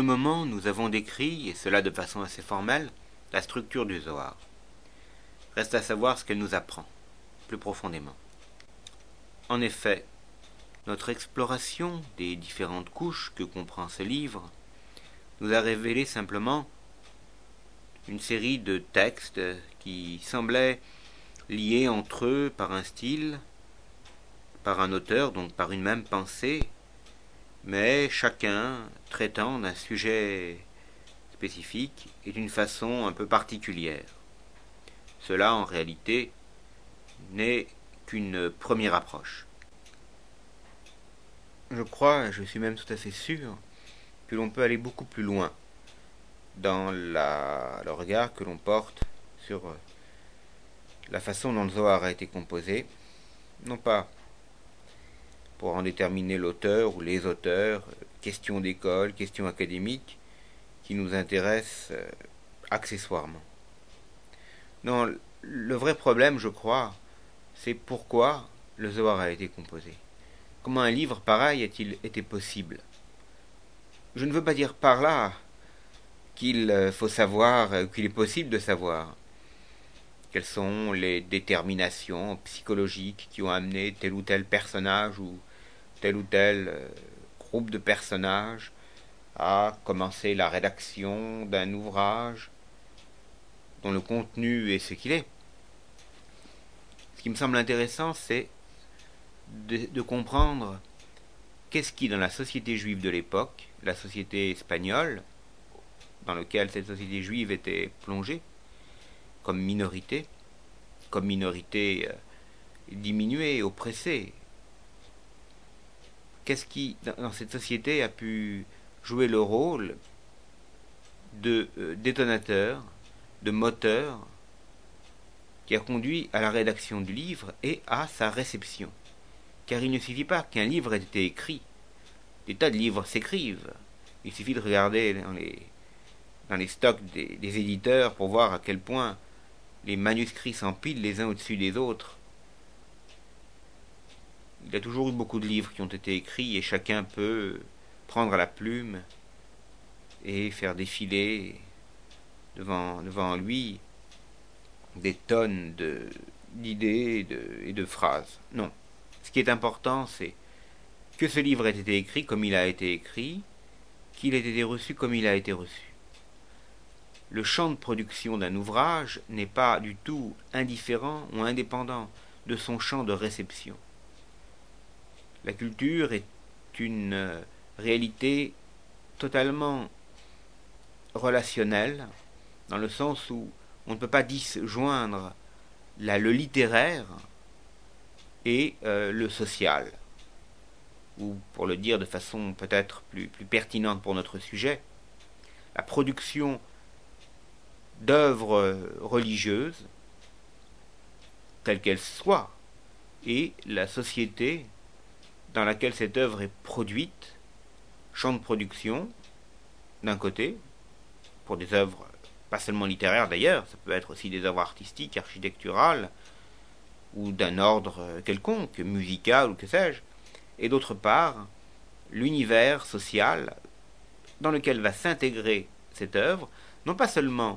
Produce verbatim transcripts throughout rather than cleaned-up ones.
le moment, nous avons décrit, et cela de façon assez formelle, la structure du Zohar. Reste à savoir ce qu'elle nous apprend, plus profondément. En effet, notre exploration des différentes couches que comprend ce livre nous a révélé simplement une série de textes qui semblaient liés entre eux par un style, par un auteur, donc par une même pensée, mais chacun traitant d'un sujet spécifique et d'une façon un peu particulière. Cela, en réalité, n'est qu'une première approche. Je crois, je suis même tout à fait sûr, que l'on peut aller beaucoup plus loin dans la, le regard que l'on porte sur la façon dont le Zohar a été composé, non pas pour en déterminer l'auteur ou les auteurs, questions d'école, questions académiques, qui nous intéressent euh, accessoirement. Non, le vrai problème, je crois, c'est pourquoi le Zohar a été composé. Comment un livre pareil a-t-il été possible? Je ne veux pas dire par là qu'il faut savoir, qu'il est possible de savoir quelles sont les déterminations psychologiques qui ont amené tel ou tel personnage ou tel ou tel groupe de personnages à commencer la rédaction d'un ouvrage dont le contenu est ce qu'il est. Ce qui me semble intéressant, c'est de, de comprendre qu'est-ce qui, dans la société juive de l'époque, la société espagnole, dans laquelle cette société juive était plongée, comme minorité, comme minorité euh, diminuée, oppressée, qu'est-ce qui, dans cette société, a pu jouer le rôle de euh, détonateur, de moteur, qui a conduit à la rédaction du livre et à sa réception. Car il ne suffit pas qu'un livre ait été écrit. Des tas de livres s'écrivent. Il suffit de regarder dans les, dans les stocks des, des éditeurs pour voir à quel point les manuscrits s'empilent les uns au-dessus des autres. Il y a toujours eu beaucoup de livres qui ont été écrits et chacun peut prendre la plume et faire défiler devant, devant lui des tonnes de, d'idées et de, et de phrases. Non. Ce qui est important, c'est que ce livre ait été écrit comme il a été écrit, qu'il ait été reçu comme il a été reçu. Le champ de production d'un ouvrage n'est pas du tout indifférent ou indépendant de son champ de réception. La culture est une réalité totalement relationnelle, dans le sens où on ne peut pas disjoindre la, le littéraire et euh, le social. Ou, pour le dire de façon peut-être plus, plus pertinente pour notre sujet, la production d'œuvres religieuses, telles qu'elles soient, et la société dans laquelle cette œuvre est produite, champ de production, d'un côté, pour des œuvres pas seulement littéraires d'ailleurs, ça peut être aussi des œuvres artistiques, architecturales, ou d'un ordre quelconque, musical ou que sais-je, et d'autre part, l'univers social dans lequel va s'intégrer cette œuvre, non pas seulement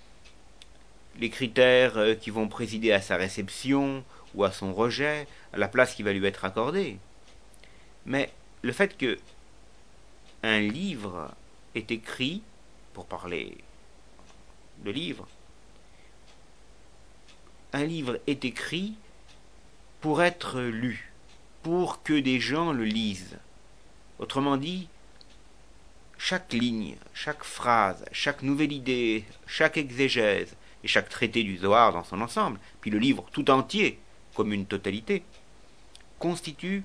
les critères qui vont présider à sa réception ou à son rejet, à la place qui va lui être accordée, mais le fait que un livre est écrit, pour parler de livre, un livre est écrit pour être lu, pour que des gens le lisent. Autrement dit, chaque ligne, chaque phrase, chaque nouvelle idée, chaque exégèse et chaque traité du Zohar dans son ensemble, puis le livre tout entier comme une totalité, constitue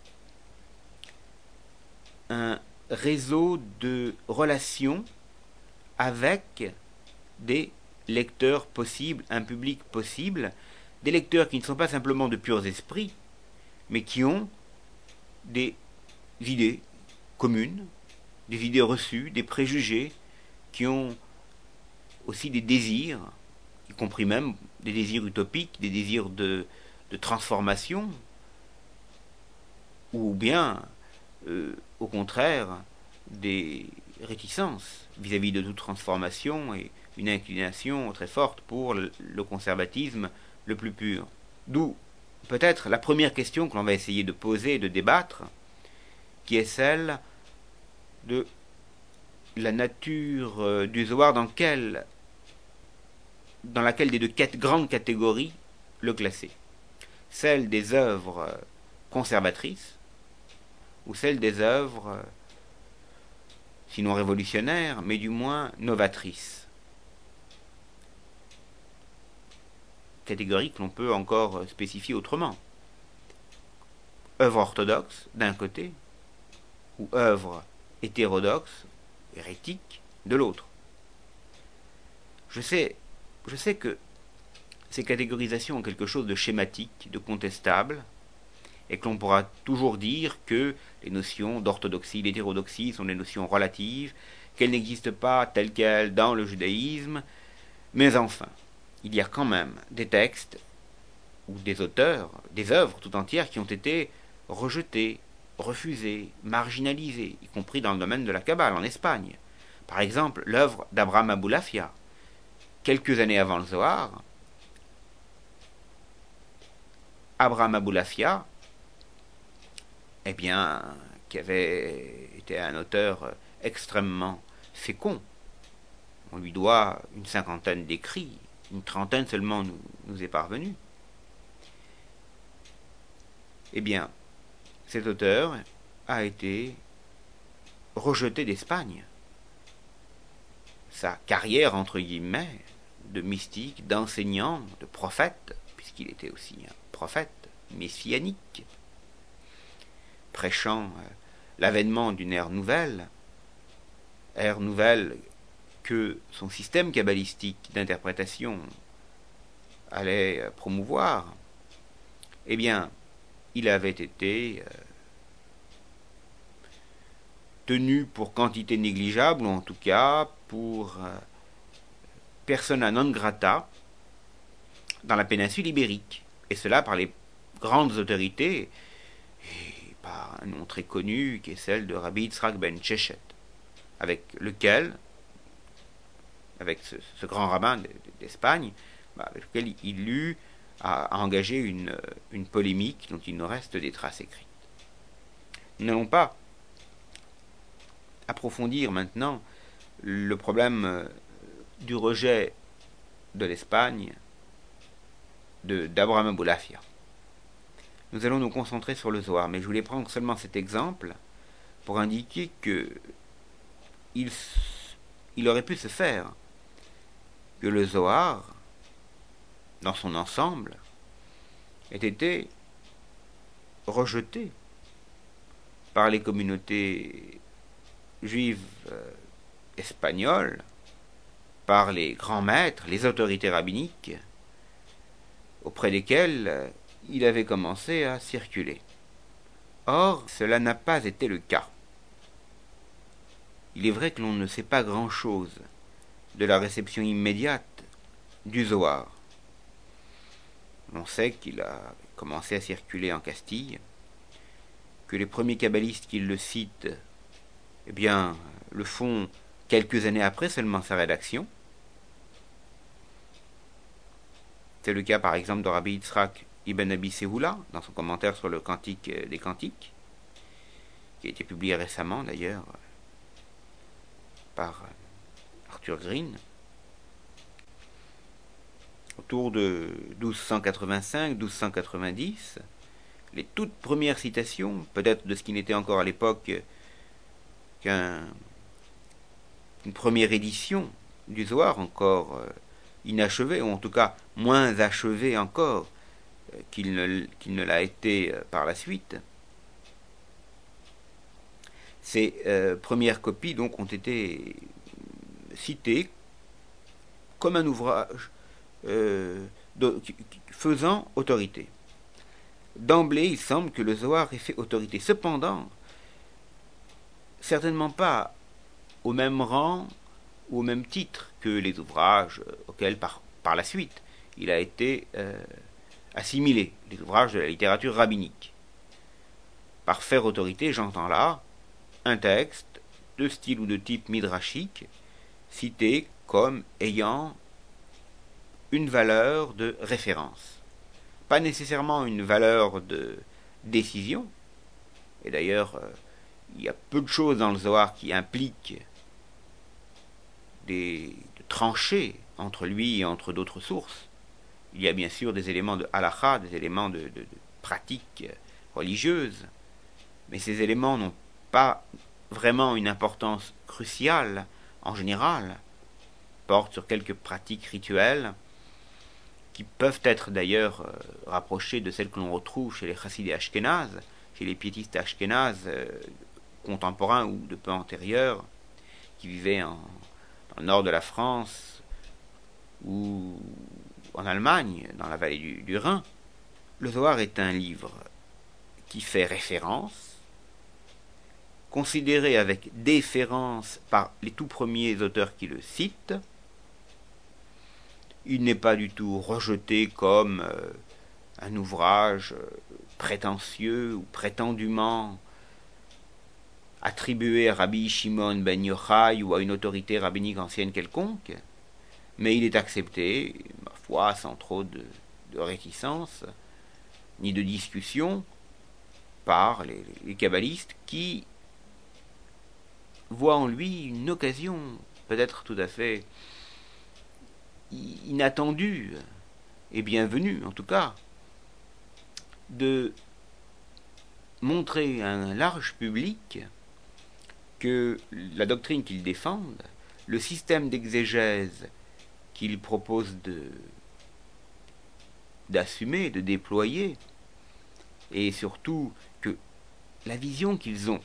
un réseau de relations avec des lecteurs possibles, un public possible, des lecteurs qui ne sont pas simplement de purs esprits, mais qui ont des idées communes, des idées reçues, des préjugés, qui ont aussi des désirs, y compris même des désirs utopiques, des désirs de, de transformation, ou bien, euh, au contraire, des réticence vis-à-vis de toute transformation et une inclination très forte pour le conservatisme le plus pur. D'où peut-être la première question que l'on va essayer de poser et de débattre, qui est celle de la nature du Zohar dans, quelle, dans laquelle des deux grandes catégories le classer. Celle des œuvres conservatrices ou celle des œuvres sinon révolutionnaires, mais du moins novatrices. Catégorie que l'on peut encore spécifier autrement. Œuvre orthodoxe d'un côté, ou œuvre hétérodoxe, hérétique, de l'autre. Je sais, je sais que ces catégorisations ont quelque chose de schématique, de contestable, et que l'on pourra toujours dire que les notions d'orthodoxie, d'hétérodoxie sont des notions relatives, qu'elles n'existent pas telles quelles dans le judaïsme, mais enfin, il y a quand même des textes ou des auteurs, des œuvres tout entières qui ont été rejetées, refusées, marginalisées, y compris dans le domaine de la Kabbale en Espagne. Par exemple, l'œuvre d'Abraham Aboulafia. Quelques années avant le Zohar, Abraham Aboulafia, eh bien, qui avait été un auteur extrêmement fécond. On lui doit une cinquantaine d'écrits, une trentaine seulement nous, nous est parvenue. Eh bien, cet auteur a été rejeté d'Espagne. Sa carrière, entre guillemets, de mystique, d'enseignant, de prophète, puisqu'il était aussi un prophète messianique, prêchant euh, l'avènement d'une ère nouvelle, ère nouvelle que son système kabbalistique d'interprétation allait promouvoir, eh bien, il avait été euh, tenu pour quantité négligeable, ou en tout cas pour euh, persona non grata dans la péninsule ibérique, et cela par les grandes autorités, et par un nom très connu qui est celle de Rabbi Yitzhak ben Tchechet, avec lequel, avec ce, ce grand rabbin d'Espagne, bah, avec lequel il eut à engager une, une polémique dont il nous reste des traces écrites. Nous n'allons pas approfondir maintenant le problème du rejet de l'Espagne d'Abraham Aboulafia. Nous allons nous concentrer sur le Zohar, mais je voulais prendre seulement cet exemple pour indiquer que il, il aurait pu se faire que le Zohar, dans son ensemble, ait été rejeté par les communautés juives euh, espagnoles, par les grands maîtres, les autorités rabbiniques, auprès desquels euh, il avait commencé à circuler. Or, cela n'a pas été le cas. Il est vrai que l'on ne sait pas grand-chose de la réception immédiate du Zohar. On sait qu'il a commencé à circuler en Castille, que les premiers kabbalistes qui le citent, eh bien, le font quelques années après seulement sa rédaction. C'est le cas par exemple de Rabbi Yitzhak Ibn Abi Sehoula, dans son commentaire sur le Cantique des Cantiques, qui a été publié récemment d'ailleurs par Arthur Green. Autour de douze cent quatre-vingt-cinq douze cent quatre-vingt-dix, les toutes premières citations, peut-être de ce qui n'était encore à l'époque qu'une première édition du Zohar, encore euh, inachevée, ou en tout cas moins achevée encore euh, qu'il ne, qu'il ne l'a été euh, par la suite. Ces euh, premières copies donc ont été citées comme un ouvrage euh, de, faisant autorité. D'emblée, il semble que le Zohar ait fait autorité. Cependant, certainement pas au même rang ou au même titre que les ouvrages auxquels, par, par la suite, il a été euh, assimilé, les ouvrages de la littérature rabbinique. Par faire autorité, j'entends là un texte de style ou de type midrashique, cités comme ayant une valeur de référence. Pas nécessairement une valeur de décision, et d'ailleurs, euh, il y a peu de choses dans le Zohar qui impliquent des de tranchées entre lui et entre d'autres sources. Il y a bien sûr des éléments de halakha, des éléments de, de, de pratique religieuse, mais ces éléments n'ont pas vraiment une importance cruciale en général, portent sur quelques pratiques rituelles qui peuvent être d'ailleurs euh, rapprochées de celles que l'on retrouve chez les chassidés ashkénazes, chez les piétistes ashkénazes euh, contemporains ou de peu antérieurs, qui vivaient en, dans le nord de la France ou en Allemagne, dans la vallée du, du Rhin. Le Zohar est un livre qui fait référence, considéré avec déférence par les tout premiers auteurs qui le citent. Il n'est pas du tout rejeté comme euh, un ouvrage euh, prétentieux ou prétendument attribué à Rabbi Shimon ben Yochai ou à une autorité rabbinique ancienne quelconque, mais il est accepté, ma foi, sans trop de, de réticence, ni de discussion, par les, les kabbalistes qui voient en lui une occasion, peut-être tout à fait inattendue et bienvenue en tout cas, de montrer à un large public que la doctrine qu'ils défendent, le système d'exégèse qu'ils proposent de, d'assumer, de déployer, et surtout que la vision qu'ils ont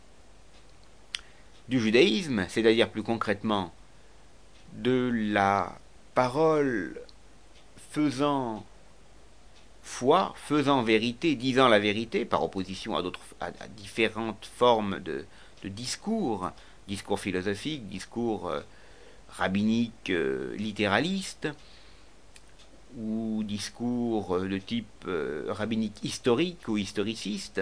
du judaïsme, c'est-à-dire plus concrètement de la parole faisant foi, faisant vérité, disant la vérité, par opposition à, d'autres, à, à différentes formes de, de discours, discours philosophiques, discours euh, rabbiniques euh, littéralistes, ou discours de type euh, rabbinique historique ou historiciste.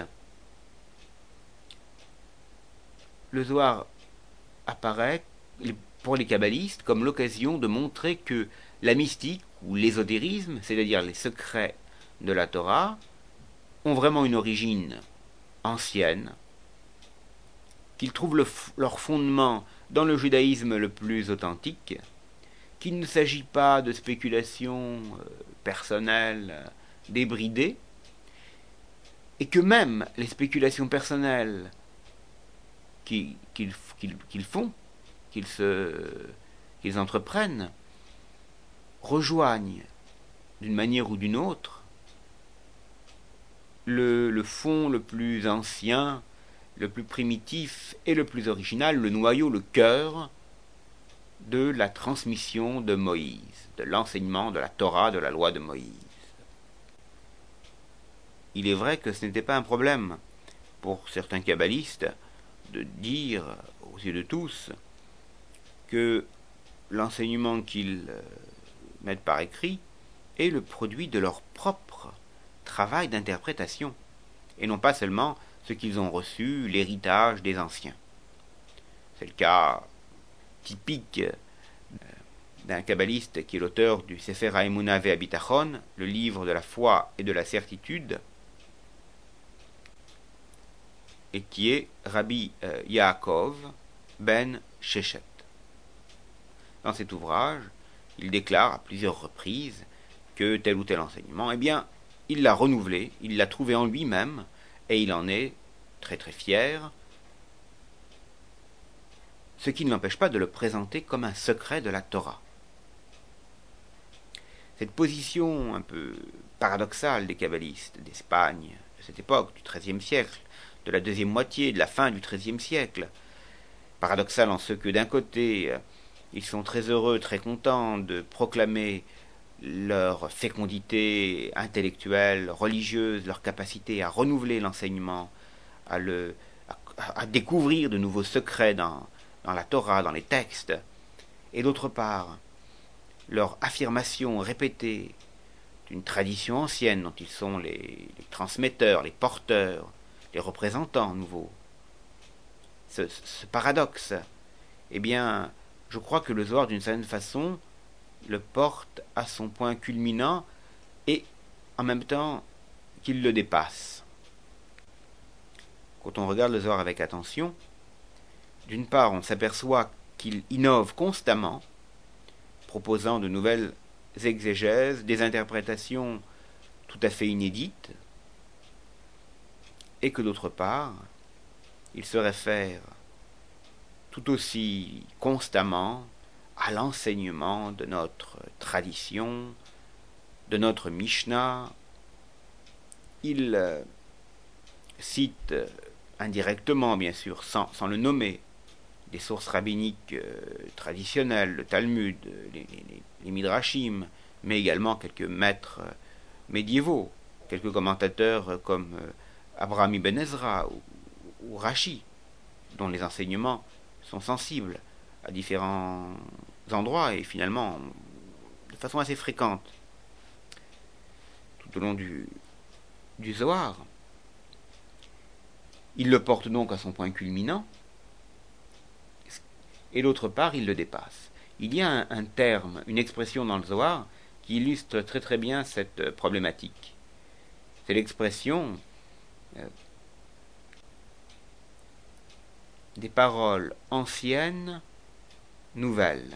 Le Zohar apparaît pour les kabbalistes comme l'occasion de montrer que la mystique ou l'ésotérisme, c'est-à-dire les secrets de la Torah, ont vraiment une origine ancienne, qu'ils trouvent le, leur fondement dans le judaïsme le plus authentique, qu'il ne s'agit pas de spéculations euh, personnelles euh, débridées, et que même les spéculations personnelles qu'ils, qu'ils, qu'ils, qu'ils font, qu'ils, se, qu'ils entreprennent, rejoignent d'une manière ou d'une autre le, le fond le plus ancien, le plus primitif et le plus original, le noyau, le cœur de la transmission de Moïse, de l'enseignement de la Torah, de la loi de Moïse. Il est vrai que ce n'était pas un problème pour certains kabbalistes de dire aux yeux de tous que l'enseignement qu'ils mettent par écrit est le produit de leur propre travail d'interprétation, et non pas seulement ce qu'ils ont reçu, l'héritage des anciens. C'est le cas typique d'un kabbaliste qui est l'auteur du Sefer HaEmunah ve'Habitachon, le livre de la foi et de la certitude, et qui est Rabbi euh, Yaakov ben Shechet. Dans cet ouvrage, il déclare à plusieurs reprises que tel ou tel enseignement, eh bien, il l'a renouvelé, il l'a trouvé en lui-même, et il en est très très fier, ce qui ne l'empêche pas de le présenter comme un secret de la Torah. Cette position un peu paradoxale des kabbalistes d'Espagne, de cette époque, du treizième siècle, de la deuxième moitié, de la fin du treizième siècle, paradoxale en ce que d'un côté, ils sont très heureux, très contents de proclamer leur fécondité intellectuelle, religieuse, leur capacité à renouveler l'enseignement, à, le, à, à découvrir de nouveaux secrets dans, dans la Torah, dans les textes, et d'autre part, leur affirmation répétée d'une tradition ancienne dont ils sont les, les transmetteurs, les porteurs, les représentants nouveaux. ce, ce paradoxe, eh bien, je crois que le Zohar, d'une certaine façon, le porte à son point culminant et en même temps qu'il le dépasse. Quand on regarde le Zohar avec attention, d'une part, on s'aperçoit qu'il innove constamment, proposant de nouvelles exégèses, des interprétations tout à fait inédites, et que d'autre part, il se réfère tout aussi constamment à l'enseignement de notre tradition, de notre Mishnah. Il euh, cite euh, indirectement, bien sûr, sans, sans le nommer, des sources rabbiniques euh, traditionnelles, le Talmud, les, les, les Midrashim, mais également quelques maîtres euh, médiévaux, quelques commentateurs euh, comme euh, Abraham ibn Ezra ou, ou Rashi, dont les enseignements sont sensibles à différents endroits et finalement de façon assez fréquente tout au long du, du Zohar. Il le porte donc à son point culminant et d'autre part il le dépasse. Il y a un, un terme, une expression dans le Zohar qui illustre très très bien cette problématique. C'est l'expression euh, des paroles anciennes, nouvelles.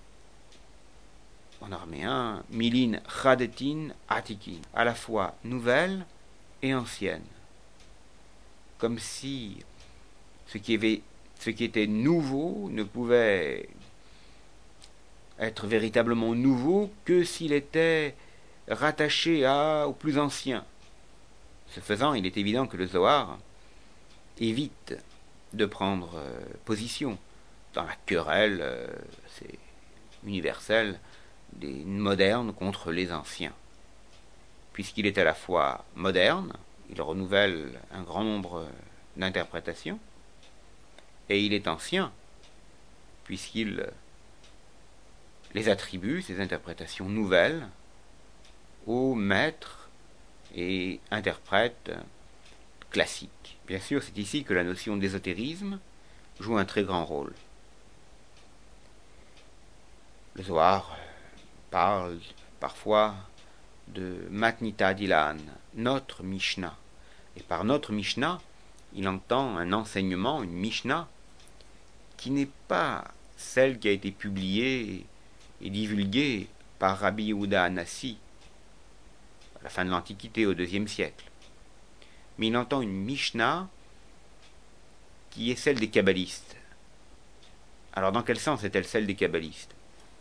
En araméen, milin chadetin atikin, à la fois nouvelles et anciennes. Comme si ce qui, avait, ce qui était nouveau ne pouvait être véritablement nouveau que s'il était rattaché à, au plus ancien. Ce faisant, il est évident que le Zohar évite de prendre euh, position dans la querelle, euh, c'est universel, des modernes contre les anciens. Puisqu'il est à la fois moderne, il renouvelle un grand nombre d'interprétations, et il est ancien, puisqu'il les attribue, ces interprétations nouvelles, aux maîtres et interprètes classiques. Bien sûr, c'est ici que la notion d'ésotérisme joue un très grand rôle. Le Zohar parle parfois de Matnita Dilan, notre Mishnah. Et par notre Mishnah, il entend un enseignement, une Mishnah, qui n'est pas celle qui a été publiée et divulguée par Rabbi Yehuda Hanassi à la fin de l'Antiquité, au deuxième siècle. Mais il entend une Mishnah qui est celle des kabbalistes. Alors dans quel sens est-elle celle des kabbalistes?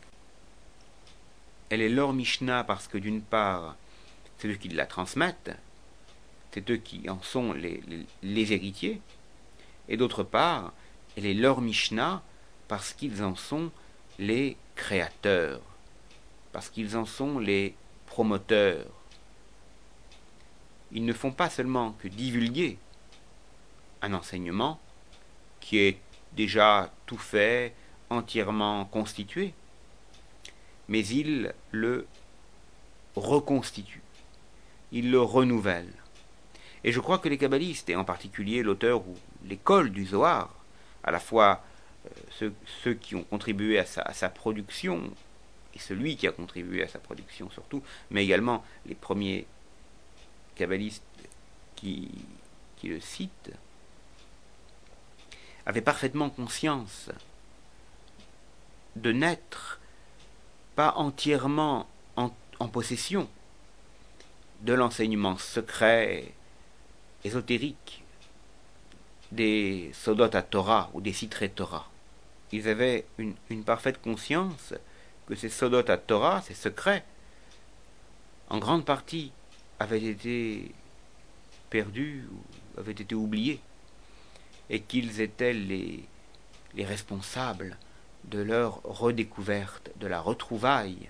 Elle est leur Mishnah parce que d'une part, c'est eux qui la transmettent, c'est eux qui en sont les, les, les héritiers, et d'autre part, elle est leur Mishnah parce qu'ils en sont les créateurs, parce qu'ils en sont les promoteurs. Ils ne font pas seulement que divulguer un enseignement qui est déjà tout fait, entièrement constitué, mais ils le reconstituent, ils le renouvellent. Et je crois que les kabbalistes, et en particulier l'auteur ou l'école du Zohar, à la fois euh, ceux, ceux qui ont contribué à sa, à sa production, et celui qui a contribué à sa production surtout, mais également les premiers kabbalistes qui, qui le citent, avaient parfaitement conscience de n'être pas entièrement en, en possession de l'enseignement secret, ésotérique, des Sodot à Torah ou des Sitré Torah. Ils avaient une, une parfaite conscience que ces Sodot à Torah, ces secrets, en grande partie, avaient été perdus ou avaient été oubliés, et qu'ils étaient les, les responsables de leur redécouverte, de la retrouvaille.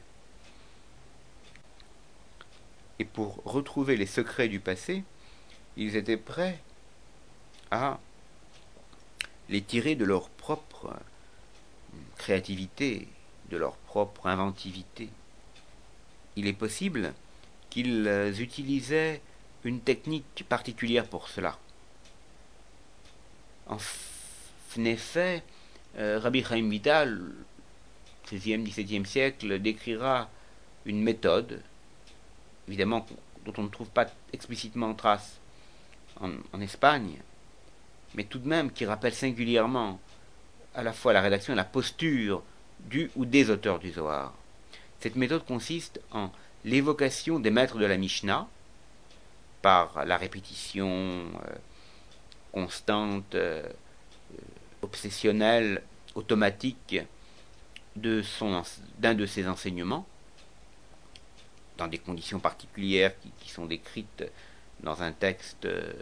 Et pour retrouver les secrets du passé, ils étaient prêts à les tirer de leur propre créativité, de leur propre inventivité. Il est possible qu'ils utilisaient une technique particulière pour cela. En En effet, euh, Rabbi Chaim Vital, seizième dix-septième siècle, décrira une méthode, évidemment dont on ne trouve pas explicitement trace en, en Espagne, mais tout de même qui rappelle singulièrement à la fois la rédaction et la posture du ou des auteurs du Zohar. Cette méthode consiste en l'évocation des maîtres de la Mishnah par la répétition euh, constante, euh, obsessionnelle, automatique de son, d'un de ses enseignements, dans des conditions particulières qui, qui sont décrites dans un texte de,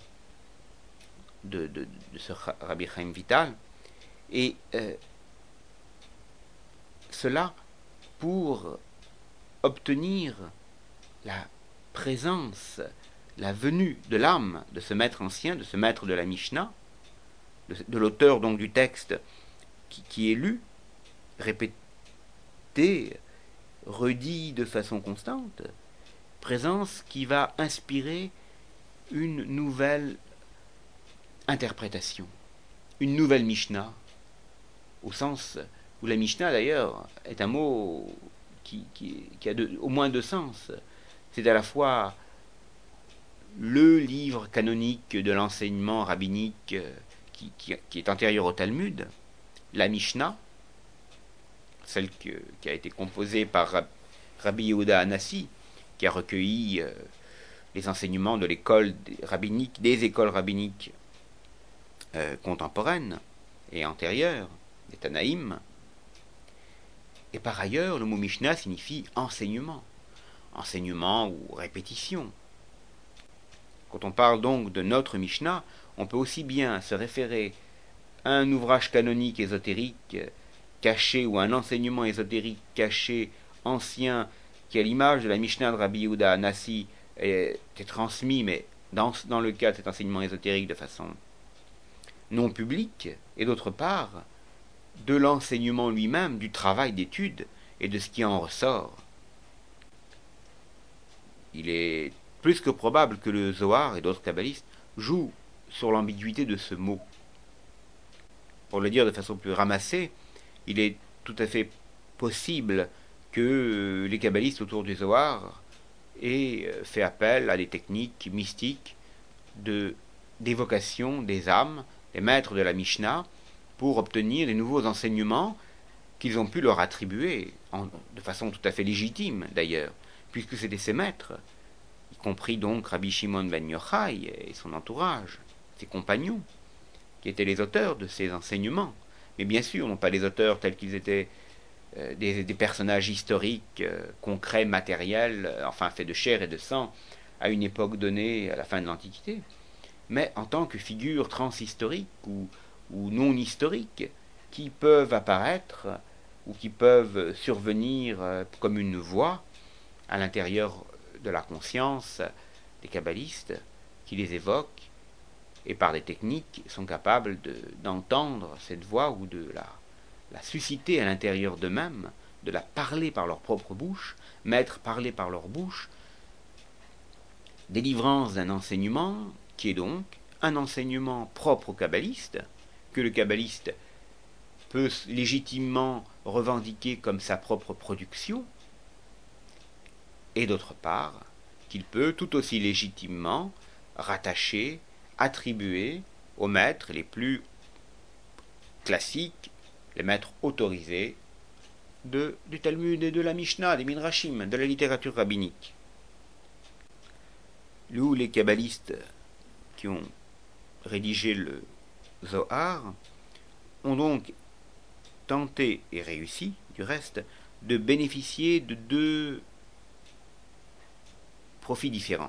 de, de ce Rabbi Chaim Vital, et euh, cela pour obtenir la présence, la venue de l'âme de ce maître ancien, de ce maître de la Mishnah, de, de l'auteur donc du texte qui, qui est lu, répété, redit de façon constante, présence qui va inspirer une nouvelle interprétation, une nouvelle Mishnah, au sens où la Mishnah d'ailleurs est un mot qui, qui, qui a de, au moins deux sens. C'est à la fois le livre canonique de l'enseignement rabbinique qui, qui, qui est antérieur au Talmud, la Mishnah, celle que, qui a été composée par Rabbi Yehuda Hanassi, qui a recueilli euh, les enseignements de l'école rabbinique, des écoles rabbiniques euh, contemporaines et antérieures, des Tanaïm. Et par ailleurs, le mot Mishnah signifie enseignement, enseignement ou répétition. Quand on parle donc de notre Mishnah, on peut aussi bien se référer à un ouvrage canonique ésotérique caché ou un enseignement ésotérique caché, ancien, qui à l'image de la Mishnah de Rabbi Yehuda Hanassi était transmis, mais dans, dans le cas de cet enseignement ésotérique de façon non publique, et d'autre part, de l'enseignement lui-même, du travail d'étude et de ce qui en ressort. Il est plus que probable que le Zohar et d'autres kabbalistes jouent sur l'ambiguïté de ce mot. Pour le dire de façon plus ramassée, il est tout à fait possible que les kabbalistes autour du Zohar aient fait appel à des techniques mystiques de, d'évocation des âmes, des maîtres de la Mishnah, pour obtenir des nouveaux enseignements qu'ils ont pu leur attribuer, en, de façon tout à fait légitime d'ailleurs, puisque c'était ses maîtres, y compris donc Rabbi Shimon ben Yochai et son entourage, ses compagnons, qui étaient les auteurs de ces enseignements. Mais bien sûr, non pas les auteurs tels qu'ils étaient euh, des, des personnages historiques, euh, concrets, matériels, euh, enfin faits de chair et de sang, à une époque donnée, à la fin de l'Antiquité, mais en tant que figures transhistoriques ou, ou non historiques, qui peuvent apparaître ou qui peuvent survenir euh, comme une voix à l'intérieur de la conscience des kabbalistes, qui les évoquent, et par des techniques sont capables de, d'entendre cette voix ou de la, la susciter à l'intérieur d'eux-mêmes, de la parler par leur propre bouche, mettre parler par leur bouche, délivrance d'un enseignement qui est donc un enseignement propre aux kabbalistes, que le kabbaliste peut légitimement revendiquer comme sa propre production, et d'autre part, qu'il peut tout aussi légitimement rattacher, attribuer aux maîtres les plus classiques, les maîtres autorisés de, du Talmud et de la Mishnah, des Midrashim, de la littérature rabbinique. Nous, les kabbalistes qui ont rédigé le Zohar, ont donc tenté et réussi, du reste, de bénéficier de deux profits différents.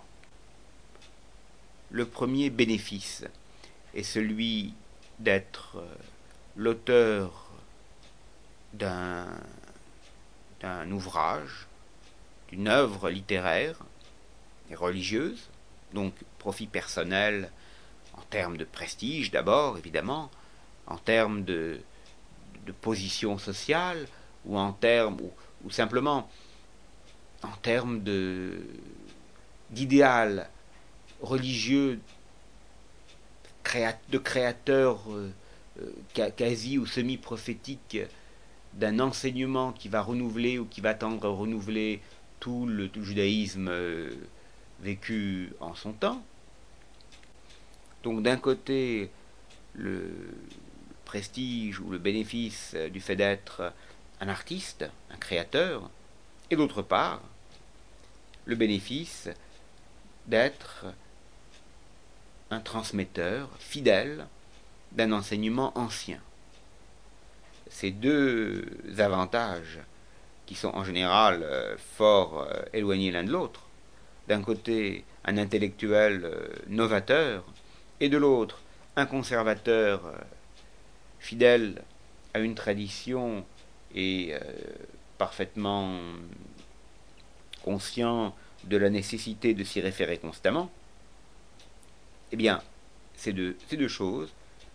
Le premier bénéfice est celui d'être l'auteur d'un, d'un ouvrage, d'une œuvre littéraire et religieuse, donc profit personnel en termes de prestige d'abord, évidemment, en termes de, de position sociale, ou en termes, ou, ou simplement en termes de, d'idéal religieux, créa, de créateur euh, euh, quasi ou semi-prophétique d'un enseignement qui va renouveler ou qui va tendre à renouveler tout le, tout le judaïsme euh, vécu en son temps. Donc d'un côté, le prestige ou le bénéfice du fait d'être un artiste, un créateur, et d'autre part, le bénéfice d'être un transmetteur fidèle d'un enseignement ancien. Ces deux avantages, qui sont en général euh, fort euh, éloignés l'un de l'autre, d'un côté un intellectuel euh, novateur, et de l'autre un conservateur euh, fidèle à une tradition et euh, parfaitement conscient de la nécessité de s'y référer constamment, eh bien, ces deux, ces deux choses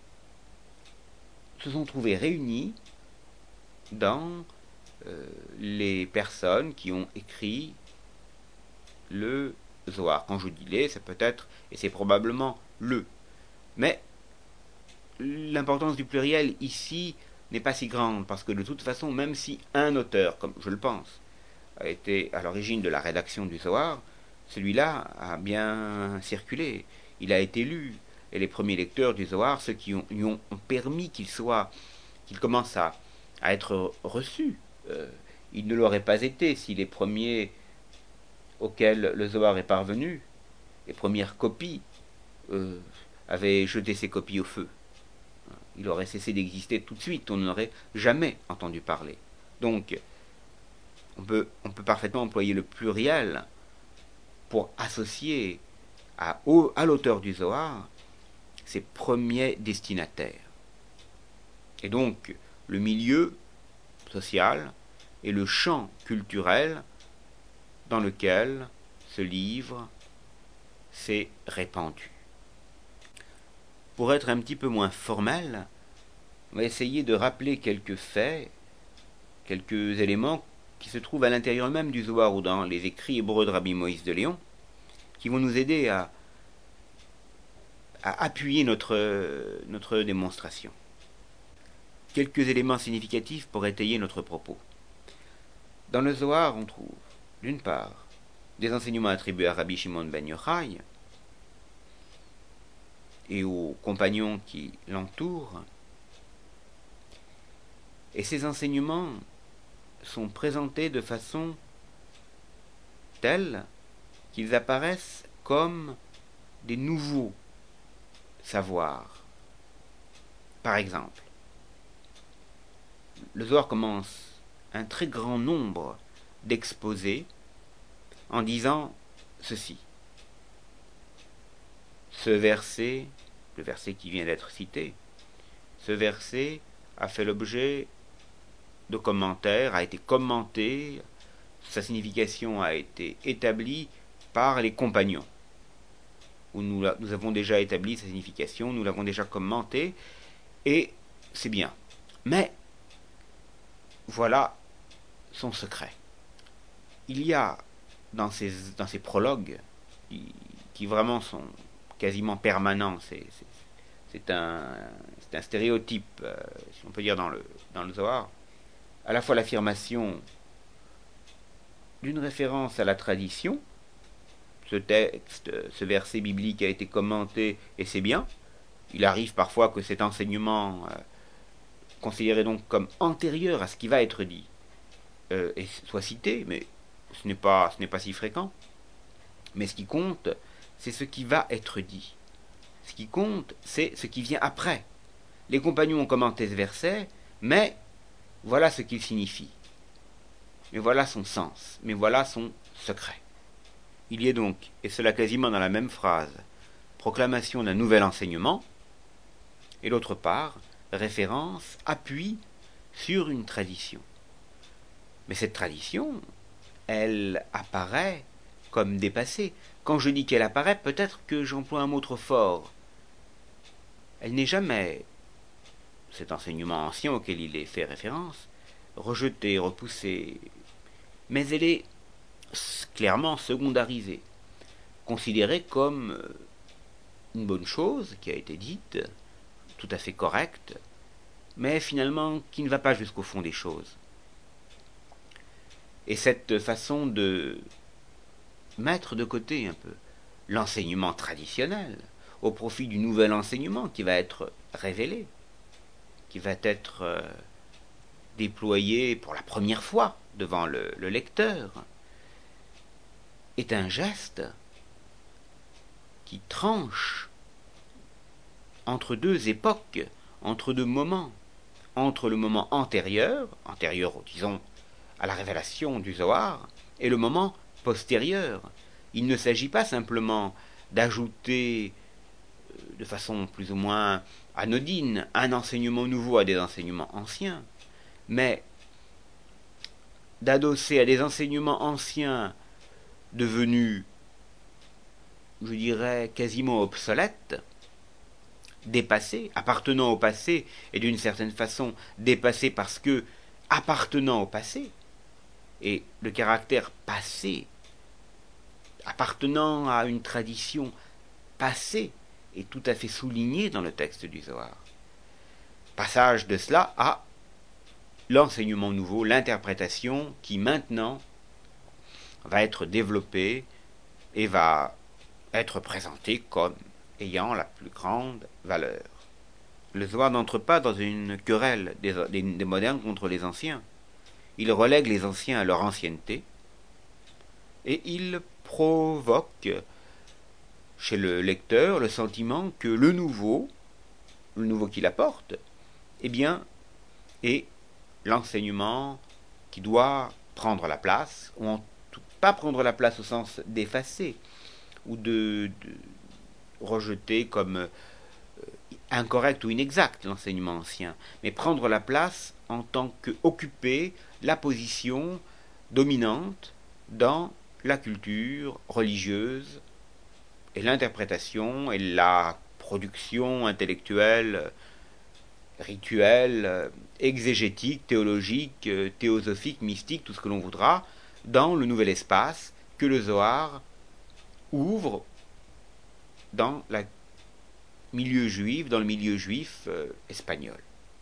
se sont trouvées réunies dans euh, les personnes qui ont écrit le Zohar. Quand je dis les, ça peut être, et c'est probablement le. Mais l'importance du pluriel ici n'est pas si grande, parce que de toute façon, même si un auteur, comme je le pense, a été à l'origine de la rédaction du Zohar, celui-là a bien circulé, il a été lu, et les premiers lecteurs du Zohar, ceux qui ont, lui ont permis qu'il soit, qu'il commence à, à être reçu, euh, il ne l'aurait pas été si les premiers auxquels le Zohar est parvenu, les premières copies, euh, avaient jeté ces copies au feu. Il aurait cessé d'exister tout de suite, on n'en aurait jamais entendu parler. Donc, on peut, on peut parfaitement employer le pluriel pour associer à, à l'auteur du Zohar ses premiers destinataires. Et donc, le milieu social et le champ culturel dans lequel ce livre s'est répandu. Pour être un petit peu moins formel, on va essayer de rappeler quelques faits, quelques éléments qui se trouvent à l'intérieur même du Zohar ou dans les écrits hébreux de Rabbi Moïse de Léon, qui vont nous aider à, à appuyer notre, notre démonstration. Quelques éléments significatifs pour étayer notre propos. Dans le Zohar, on trouve, d'une part, des enseignements attribués à Rabbi Shimon ben Yochai et aux compagnons qui l'entourent. Et ces enseignements sont présentés de façon telle qu'ils apparaissent comme des nouveaux savoirs. Par exemple, le Zohar commence un très grand nombre d'exposés en disant ceci. Ce verset, le verset qui vient d'être cité, ce verset a fait l'objet de commentaires, a été commenté, sa signification a été établie par les compagnons. Où nous, nous avons déjà établi sa signification, nous l'avons déjà commenté, et c'est bien. Mais, voilà son secret. Il y a dans ces, dans ces prologues, qui, qui vraiment sont quasiment permanents, c'est, c'est, c'est, un, c'est un stéréotype, euh, si on peut dire, dans le, dans le Zohar, à la fois l'affirmation d'une référence à la tradition, ce texte, ce verset biblique a été commenté et c'est bien. Il arrive parfois que cet enseignement, euh, considéré donc comme antérieur à ce qui va être dit, euh, soit cité, mais ce n'est pas, ce n'est pas si fréquent. Mais ce qui compte, c'est ce qui va être dit. Ce qui compte, c'est ce qui vient après. Les compagnons ont commenté ce verset, mais voilà ce qu'il signifie. Mais voilà son sens, mais voilà son secret. Il y est donc, et cela quasiment dans la même phrase, proclamation d'un nouvel enseignement, et d'autre part, référence, appui sur une tradition. Mais cette tradition, elle apparaît comme dépassée. Quand je dis qu'elle apparaît, peut-être que j'emploie un mot trop fort. Elle n'est jamais, cet enseignement ancien auquel il est fait référence, rejeté, repoussé, mais elle est clairement secondarisée, considérée comme une bonne chose qui a été dite, tout à fait correcte, mais finalement qui ne va pas jusqu'au fond des choses. Et cette façon de mettre de côté un peu l'enseignement traditionnel au profit du nouvel enseignement qui va être révélé, qui va être euh, déployé pour la première fois devant le, le lecteur, est un geste qui tranche entre deux époques, entre deux moments, entre le moment antérieur, antérieur, disons, à la révélation du Zohar, et le moment postérieur. Il ne s'agit pas simplement d'ajouter de façon plus ou moins anodine un enseignement nouveau à des enseignements anciens, mais d'adosser à des enseignements anciens devenus, je dirais, quasiment obsolètes, dépassés, appartenant au passé, et d'une certaine façon dépassés parce que appartenant au passé, et le caractère passé, appartenant à une tradition passée, est tout à fait souligné dans le texte du Zohar. Passage de cela à l'enseignement nouveau, l'interprétation qui maintenant va être développée et va être présentée comme ayant la plus grande valeur. Le Zohar n'entre pas dans une querelle des, des, des modernes contre les anciens. Il relègue les anciens à leur ancienneté et il provoque chez le lecteur le sentiment que le nouveau, le nouveau qu'il apporte, eh bien, est l'enseignement qui doit prendre la place, ou en tout, pas prendre la place au sens d'effacer, ou de, de rejeter comme euh, incorrect ou inexact l'enseignement ancien, mais prendre la place en tant qu'occuper la position dominante dans la culture religieuse et l'interprétation et la production intellectuelle, rituelle, exégétique, théologique, théosophique, mystique, tout ce que l'on voudra, dans le nouvel espace que le Zohar ouvre dans le milieu juif, dans le milieu juif euh, espagnol.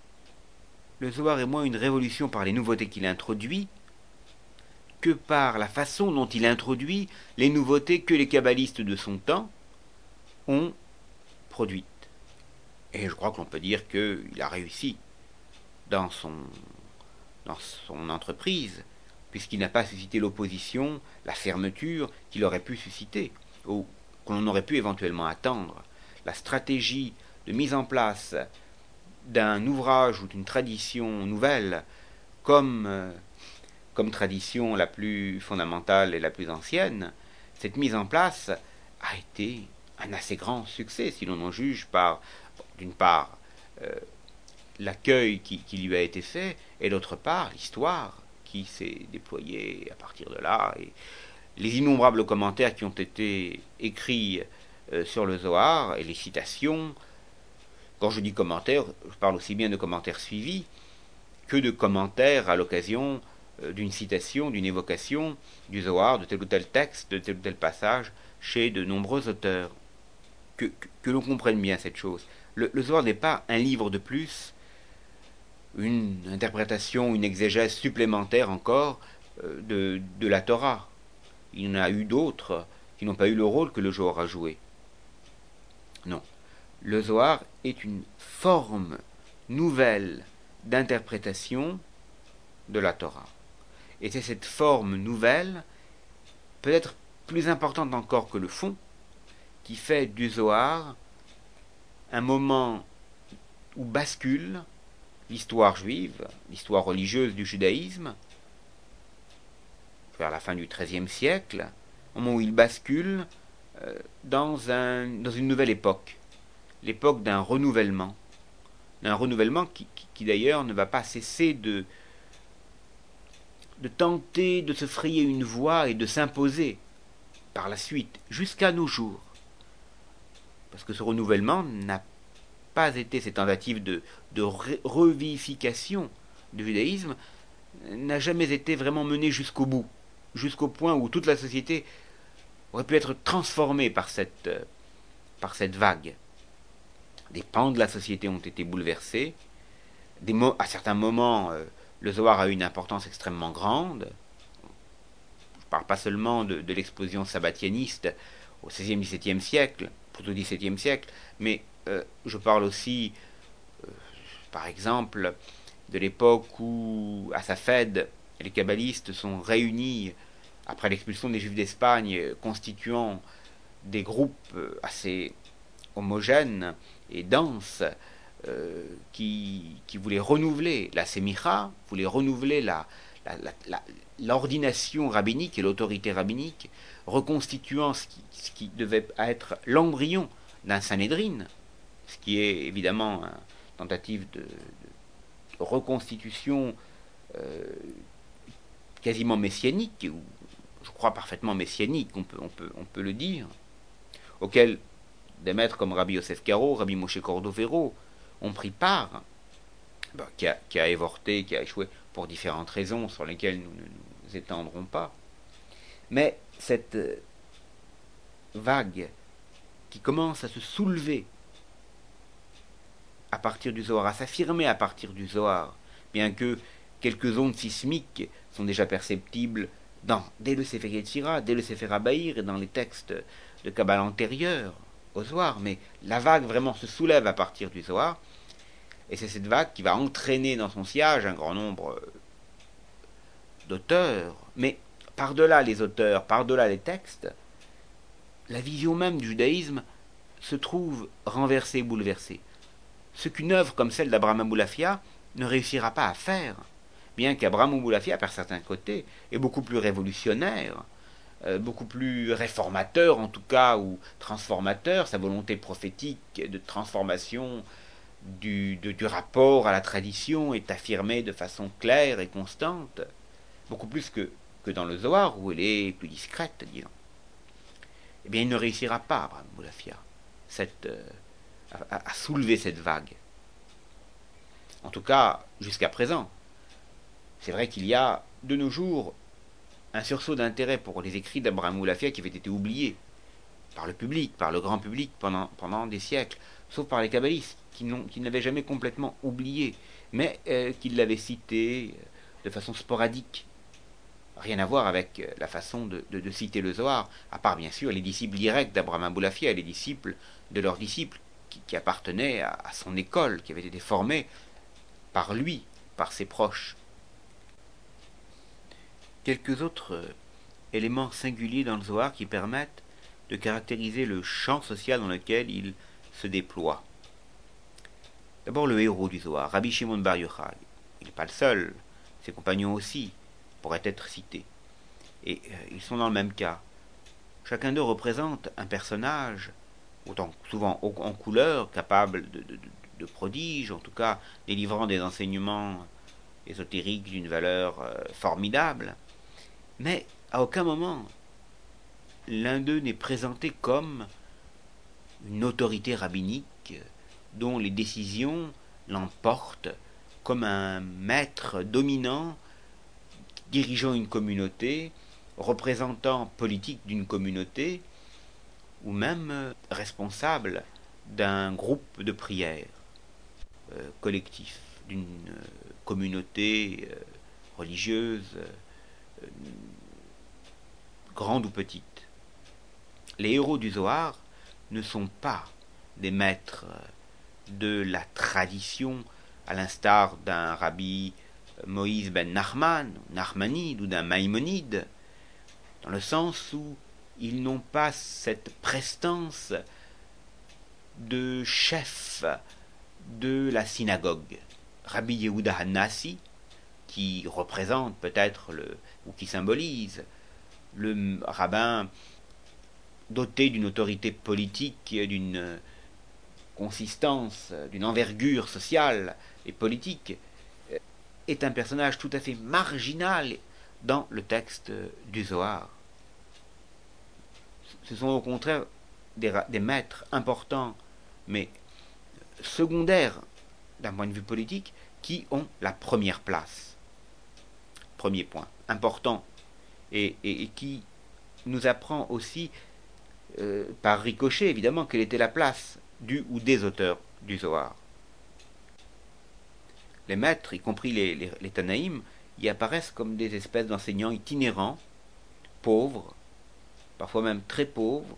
Le Zohar est moins une révolution par les nouveautés qu'il introduit que par la façon dont il introduit les nouveautés que les kabbalistes de son temps ont produites. Et je crois que l'on peut dire qu'il a réussi dans son, dans son entreprise, puisqu'il n'a pas suscité l'opposition, la fermeture qu'il aurait pu susciter, ou que l'on aurait pu éventuellement attendre. La stratégie de mise en place d'un ouvrage ou d'une tradition nouvelle comme, euh, comme tradition la plus fondamentale et la plus ancienne, cette mise en place a été un assez grand succès, si l'on en juge par, d'une part, euh, l'accueil qui, qui lui a été fait, et d'autre part, l'histoire qui s'est déployée à partir de là, et les innombrables commentaires qui ont été écrits euh, sur le Zohar, et les citations. Quand je dis commentaires, je parle aussi bien de commentaires suivis que de commentaires à l'occasion euh, d'une citation, d'une évocation du Zohar, de tel ou tel texte, de tel ou tel passage, chez de nombreux auteurs. Que, que, que l'on comprenne bien cette chose. Le, le Zohar n'est pas un livre de plus, une interprétation, une exégèse supplémentaire encore euh, de, de la Torah. Il y en a eu d'autres qui n'ont pas eu le rôle que le Zohar a joué. Non. Le Zohar est une forme nouvelle d'interprétation de la Torah. Et c'est cette forme nouvelle, peut-être plus importante encore que le fond, qui fait du Zohar un moment où bascule l'histoire juive, l'histoire religieuse du judaïsme, vers la fin du treizième siècle, au moment où il bascule euh, dans, un, dans une nouvelle époque, l'époque d'un renouvellement, d'un renouvellement qui, qui, qui d'ailleurs ne va pas cesser de, de tenter de se frayer une voie et de s'imposer par la suite, jusqu'à nos jours. Parce que ce renouvellement n'a pas été, ces tentatives de, de re- revivification du judaïsme, n'a jamais été vraiment mené jusqu'au bout, jusqu'au point où toute la société aurait pu être transformée par cette, par cette vague. Des pans de la société ont été bouleversés, des mo à certains moments, euh, le Zohar a eu une importance extrêmement grande. Je ne parle pas seulement de, de l'explosion sabbatianiste au seizième dix-septième siècle, plutôt dix-septième siècle, mais euh, je parle aussi, euh, par exemple, de l'époque où, à Safed, les kabbalistes sont réunis après l'expulsion des Juifs d'Espagne, constituant des groupes assez homogènes et denses, euh, qui, qui voulaient renouveler la sémicha, voulaient renouveler la, la, la, la, l'ordination rabbinique et l'autorité rabbinique, reconstituant ce qui, ce qui devait être l'embryon d'un Sanhédrin, ce qui est évidemment une tentative de, de reconstitution euh, quasiment messianique, ou je crois parfaitement messianique, on peut, on peut, on peut le dire, auquel des maîtres comme Rabbi Yosef Karo, Rabbi Moshe Cordovero ont pris part, ben, qui, a, qui a avorté, qui a échoué pour différentes raisons sur lesquelles nous ne nous étendrons pas. Mais cette vague qui commence à se soulever à partir du Zohar, à s'affirmer à partir du Zohar, bien que quelques ondes sismiques sont déjà perceptibles dans, dès le Sefer Yetzira, dès le Sefer Abaïr et dans les textes de Kabbalah antérieurs au Zohar, mais la vague vraiment se soulève à partir du Zohar, et c'est cette vague qui va entraîner dans son sillage un grand nombre d'auteurs, mais par-delà les auteurs, par-delà les textes, la vision même du judaïsme se trouve renversée, bouleversée. Ce qu'une œuvre comme celle d'Abraham Aboulafia ne réussira pas à faire, bien qu'Abraham Aboulafia, par certains côtés, est beaucoup plus révolutionnaire, euh, beaucoup plus réformateur en tout cas, ou transformateur, sa volonté prophétique de transformation du, de, du rapport à la tradition est affirmée de façon claire et constante, beaucoup plus que, que dans le Zohar, où elle est plus discrète, disons. Eh bien, il ne réussira pas, Abraham Aboulafia, cette... Euh, À, à soulever cette vague. En tout cas, jusqu'à présent. C'est vrai qu'il y a, de nos jours, un sursaut d'intérêt pour les écrits d'Abraham Aboulafia qui avaient été oubliés par le public, par le grand public pendant, pendant des siècles, sauf par les kabbalistes, qui, qui ne l'avaient jamais complètement oublié, mais euh, qui l'avaient cité de façon sporadique. Rien à voir avec la façon de, de, de citer le Zohar, à part bien sûr les disciples directs d'Abraham Aboulafia et les disciples de leurs disciples, Qui, qui appartenait à, à son école, qui avait été formée par lui, par ses proches. Quelques autres éléments singuliers dans le Zohar qui permettent de caractériser le champ social dans lequel il se déploie. D'abord le héros du Zohar, Rabbi Shimon Bar Yochai. Il n'est pas le seul, ses compagnons aussi pourraient être cités. Et euh, ils sont dans le même cas. Chacun d'eux représente un personnage autant souvent en couleur, capable de, de, de prodiges, en tout cas délivrant des enseignements ésotériques d'une valeur euh, formidable, mais à aucun moment l'un d'eux n'est présenté comme une autorité rabbinique dont les décisions l'emportent comme un maître dominant dirigeant une communauté, représentant politique d'une communauté, ou même responsable d'un groupe de prière euh, collectif, d'une euh, communauté euh, religieuse, euh, grande ou petite. Les héros du Zohar ne sont pas des maîtres de la tradition, à l'instar d'un rabbi Moïse ben Nachman, Nachmanide, ou d'un Maïmonide, dans le sens où ils n'ont pas cette prestance de chef de la synagogue. Rabbi Yehuda Hanassi, qui représente peut-être le, ou qui symbolise le rabbin doté d'une autorité politique, d'une consistance, d'une envergure sociale et politique, est un personnage tout à fait marginal dans le texte du Zohar. Ce sont au contraire des, des maîtres importants, mais secondaires d'un point de vue politique, qui ont la première place. Premier point, important, et, et, et qui nous apprend aussi, euh, par ricochet évidemment, quelle était la place du ou des auteurs du Zohar. les maîtres, y compris les, les, les Tanaïm, y apparaissent comme des espèces d'enseignants itinérants, pauvres, parfois même très pauvres,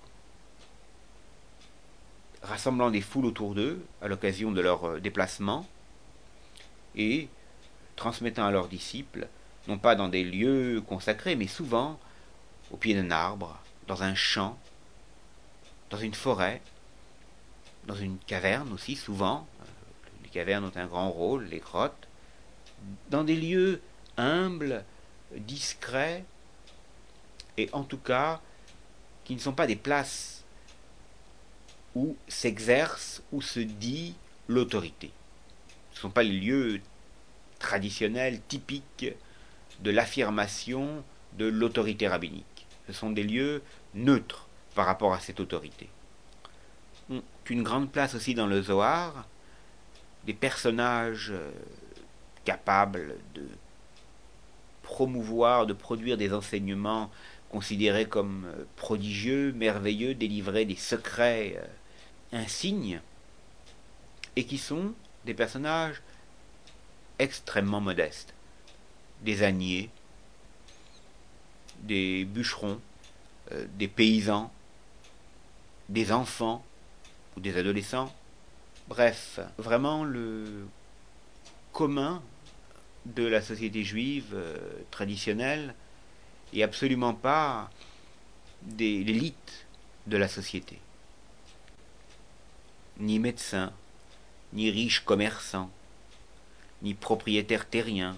rassemblant des foules autour d'eux à l'occasion de leur déplacement et transmettant à leurs disciples, non pas dans des lieux consacrés, mais souvent au pied d'un arbre, dans un champ, dans une forêt, dans une caverne aussi souvent. Les cavernes ont un grand rôle, les grottes, dans des lieux humbles, discrets, et en tout cas qui ne sont pas des places où s'exerce, où se dit l'autorité. Ce ne sont pas les lieux traditionnels, typiques de l'affirmation de l'autorité rabbinique. Ce sont des lieux neutres par rapport à cette autorité. On, une grande place aussi dans le Zohar, des personnages capables de promouvoir, de produire des enseignements considérés comme prodigieux, merveilleux, délivrer des secrets insignes, et qui sont des personnages extrêmement modestes. Des âniers, des bûcherons, euh, des paysans, des enfants ou des adolescents. Bref, vraiment le commun de la société juive euh, traditionnelle et absolument pas des, l'élite de la société. Ni médecins, ni riches commerçants, ni propriétaires terriens,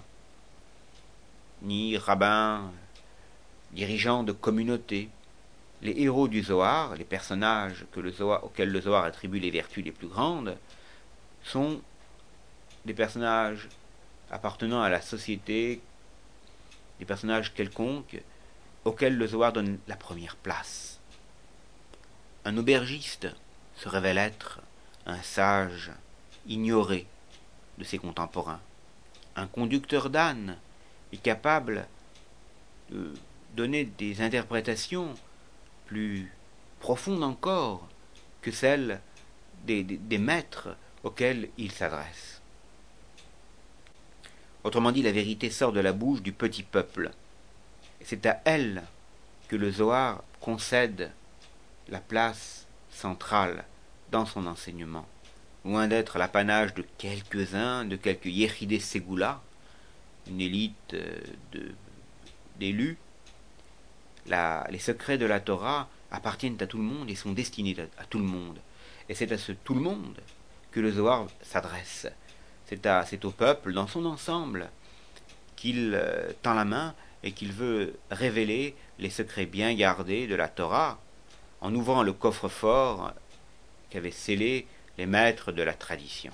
ni rabbins, dirigeants de communautés. Les héros du Zohar, les personnages que le Zohar, auxquels le Zohar attribue les vertus les plus grandes, sont des personnages appartenant à la société, des personnages quelconques auxquels le Zohar donne la première place. Un aubergiste se révèle être un sage ignoré de ses contemporains. Un conducteur d'âne est capable de donner des interprétations plus profondes encore que celles des, des, des maîtres auxquels il s'adresse. Autrement dit, la vérité sort de la bouche du petit peuple. Et c'est à elle que le Zohar concède la place centrale dans son enseignement. Loin d'être l'apanage de quelques-uns, de quelques Yechidé Ségoula, une élite de, d'élus, la, les secrets de la Torah appartiennent à tout le monde et sont destinés à, à tout le monde. Et c'est à ce tout le monde que le Zohar s'adresse. C'est, à, c'est au peuple dans son ensemble qu'il euh, tend la main et qu'il veut révéler les secrets bien gardés de la Torah en ouvrant le coffre-fort qu'avaient scellé les maîtres de la tradition.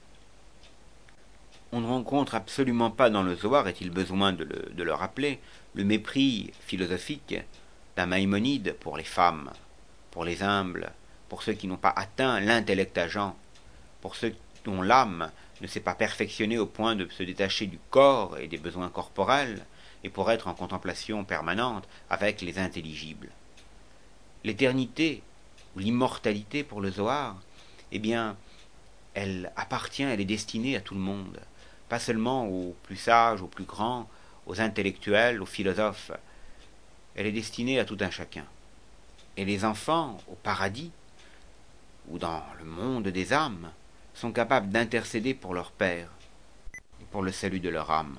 On ne rencontre absolument pas dans le Zohar, est-il besoin de le, de le rappeler, le mépris philosophique d'un Maïmonide pour les femmes, pour les humbles, pour ceux qui n'ont pas atteint l'intellect agent, pour ceux dont l'âme ne s'est pas perfectionnée au point de se détacher du corps et des besoins corporels, et pour être en contemplation permanente avec les intelligibles. L'éternité, ou l'immortalité pour le Zohar, eh bien, elle appartient, elle est destinée à tout le monde, pas seulement aux plus sages, aux plus grands, aux intellectuels, aux philosophes. Elle est destinée à tout un chacun. Et les enfants, au paradis, ou dans le monde des âmes, sont capables d'intercéder pour leur Père et pour le salut de leur âme.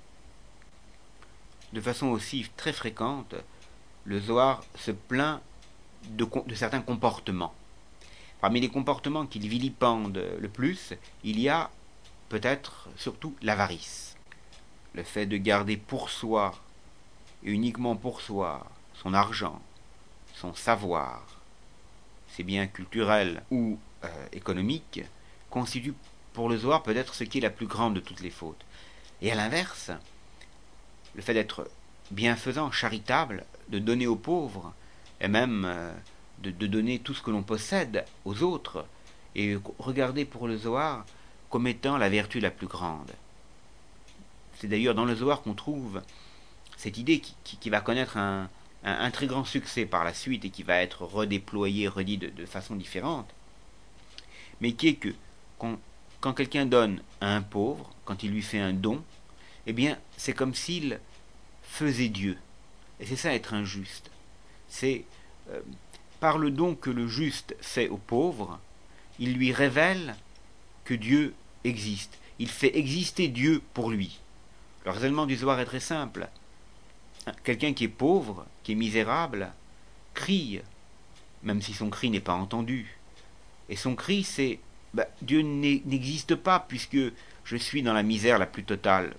De façon aussi très fréquente, le Zohar se plaint de, de certains comportements. Parmi les comportements qu'il vilipende le plus, il y a peut-être surtout l'avarice. Le fait de garder pour soi, et uniquement pour soi, son argent, son savoir, ses biens culturels ou euh, économiques, constitue pour le Zohar peut-être ce qui est la plus grande de toutes les fautes. Et à l'inverse, le fait d'être bienfaisant, charitable, de donner aux pauvres, et même euh, de, de donner tout ce que l'on possède aux autres, et regarder pour le Zohar comme étant la vertu la plus grande. C'est d'ailleurs dans le Zohar qu'on trouve cette idée qui, qui, qui va connaître un, un, un très grand succès par la suite et qui va être redéployée, redit de, de façon différente, mais qui est que quand quand quelqu'un donne à un pauvre, quand il lui fait un don, eh bien, c'est comme s'il faisait Dieu. Et c'est ça être injuste. C'est euh, par le don que le juste fait au pauvre, il lui révèle que Dieu existe. Il fait exister Dieu pour lui. Le raisonnement du Zohar est très simple. Quelqu'un qui est pauvre, qui est misérable, crie, même si son cri n'est pas entendu. Et son cri, c'est bah, Dieu n'existe pas puisque je suis dans la misère la plus totale.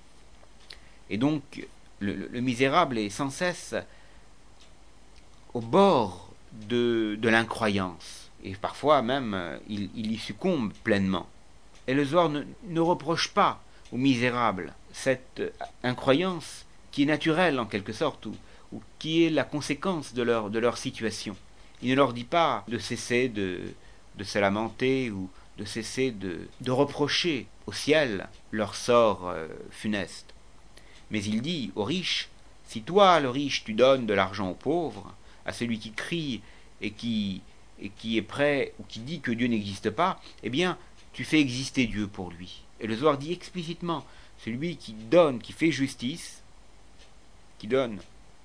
Et donc, le, le misérable est sans cesse au bord de, de l'incroyance. Et parfois même, il, il y succombe pleinement. Et le Zohar ne, ne reproche pas aux misérables cette incroyance qui est naturelle en quelque sorte, ou, ou qui est la conséquence de leur, de leur situation. Il ne leur dit pas de cesser de, de se lamenter ou de cesser de, de reprocher au ciel leur sort euh, funeste. Mais il dit aux riches, si toi, le riche, tu donnes de l'argent aux pauvres, à celui qui crie et qui, et qui est prêt, ou qui dit que Dieu n'existe pas, eh bien, tu fais exister Dieu pour lui. Et le Zohar dit explicitement, celui qui donne, qui fait justice, qui donne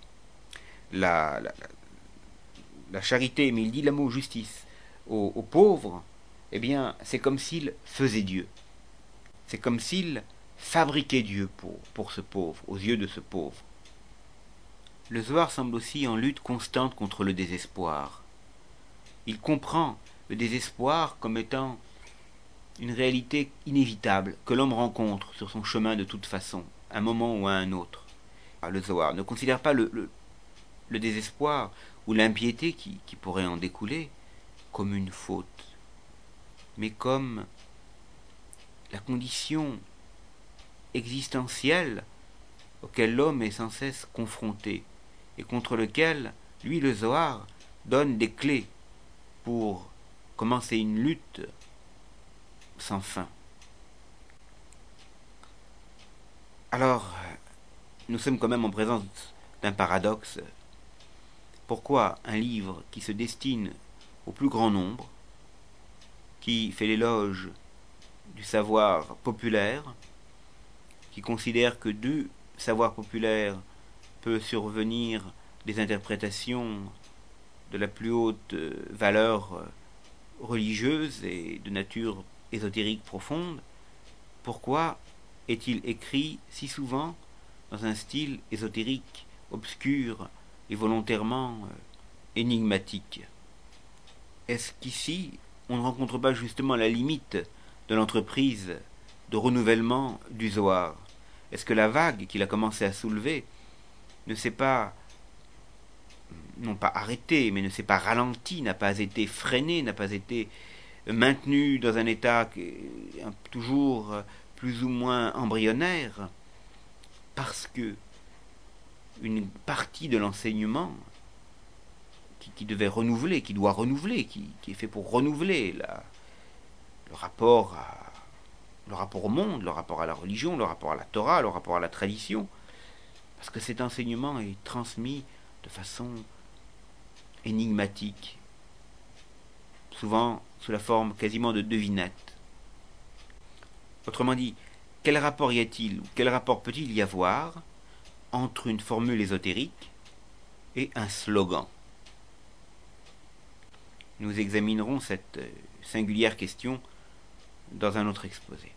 la, la, la charité, mais il dit le mot justice, aux, aux pauvres, eh bien, c'est comme s'il faisait Dieu. C'est comme s'il fabriquait Dieu pour, pour ce pauvre, aux yeux de ce pauvre. Le Zohar semble aussi en lutte constante contre le désespoir. Il comprend le désespoir comme étant une réalité inévitable que l'homme rencontre sur son chemin de toute façon, à un moment ou à un autre. Le Zohar ne considère pas le, le, le désespoir ou l'impiété qui, qui pourrait en découler comme une faute, mais comme la condition existentielle auquel l'homme est sans cesse confronté et contre lequel, lui, le Zohar, donne des clés pour commencer une lutte sans fin. Alors, nous sommes quand même en présence d'un paradoxe. Pourquoi un livre qui se destine au plus grand nombre, qui fait l'éloge du savoir populaire, qui considère que du savoir populaire peut survenir des interprétations de la plus haute valeur religieuse et de nature ésotérique profonde, pourquoi est-il écrit si souvent dans un style ésotérique, obscur et volontairement énigmatique? Est-ce qu'ici, on ne rencontre pas justement la limite de l'entreprise de renouvellement du Zohar? Est-ce que la vague qu'il a commencé à soulever ne s'est pas, non pas arrêtée, mais ne s'est pas ralentie, n'a pas été freinée, n'a pas été maintenue dans un état toujours plus ou moins embryonnaire, parce que une partie de l'enseignement qui, qui devait renouveler, qui doit renouveler, qui, qui est fait pour renouveler la, le rapport à le rapport au monde, le rapport à la religion, le rapport à la Torah, le rapport à la tradition, parce que cet enseignement est transmis de façon énigmatique, souvent sous la forme quasiment de devinettes. Autrement dit, quel rapport y a-t-il, ou quel rapport peut-il y avoir entre une formule ésotérique et un slogan? Nous examinerons cette singulière question dans un autre exposé.